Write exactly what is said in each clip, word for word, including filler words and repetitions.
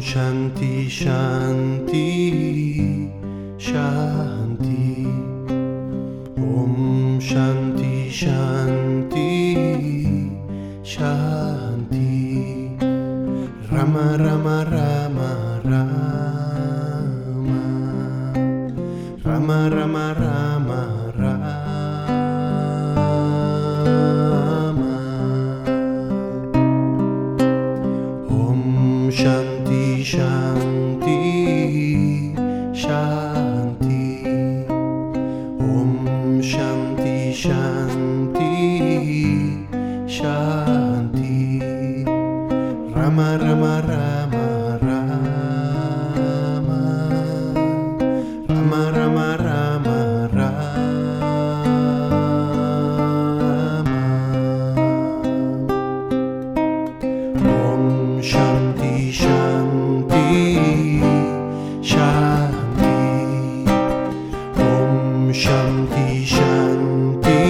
Shanti Shanti Shanti Om Shanti Shanti Shanti Rama Rama Rama Rama Rama Rama Rama Rama Om Shanti Shanti Shanti Om Shanti Shanti Shanti Rama Rama Rama Rama Rama Rama Rama Rama Om Shanti Shanti Shanti Om Shanti Shanti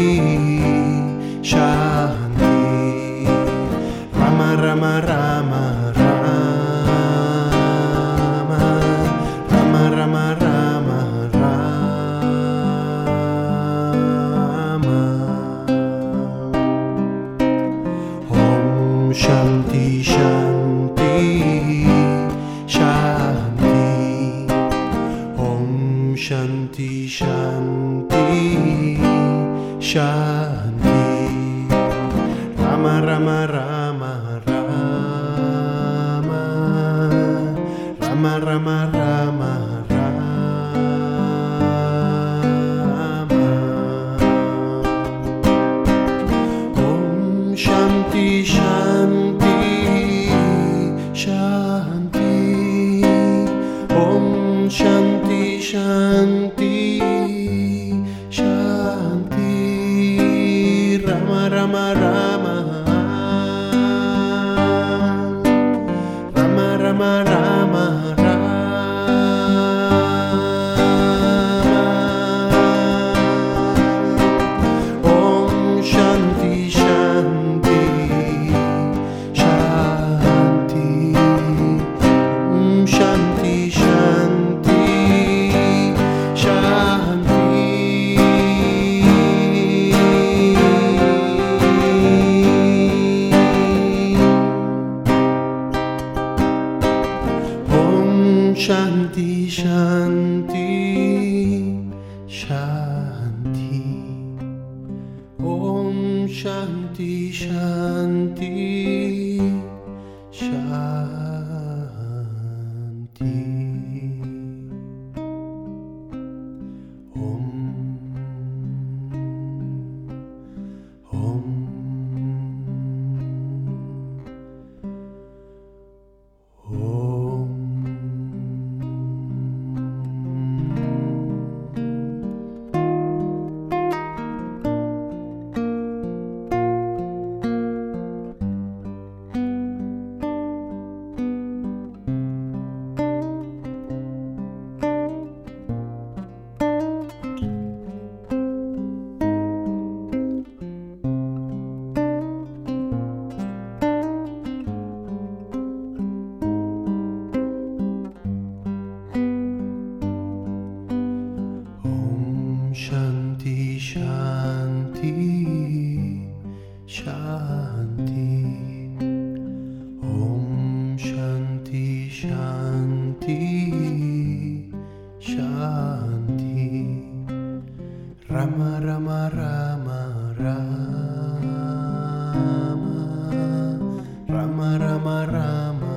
Shanti Rama Rama Rama Rama Rama Rama Rama Rama Om Shanti Shanti Shanti Om Shanti Shanti Shanti Rama Rama Rama Rama Rama Rama Rama Rama Om Shanti Shanti Shanti Om Shanti Shanti Shanti Rama Rama Rama Rama Rama Rama Rama Om Shanti Shanti Shanti Om Shanti Shanti Shanti Om Shanti Shanti Shanti Om Shanti Shanti Shanti Om Om Om Shanti Shanti Shanti Om Shanti Shanti Shanti Rama Rama Rama Rama Rama Rama Rama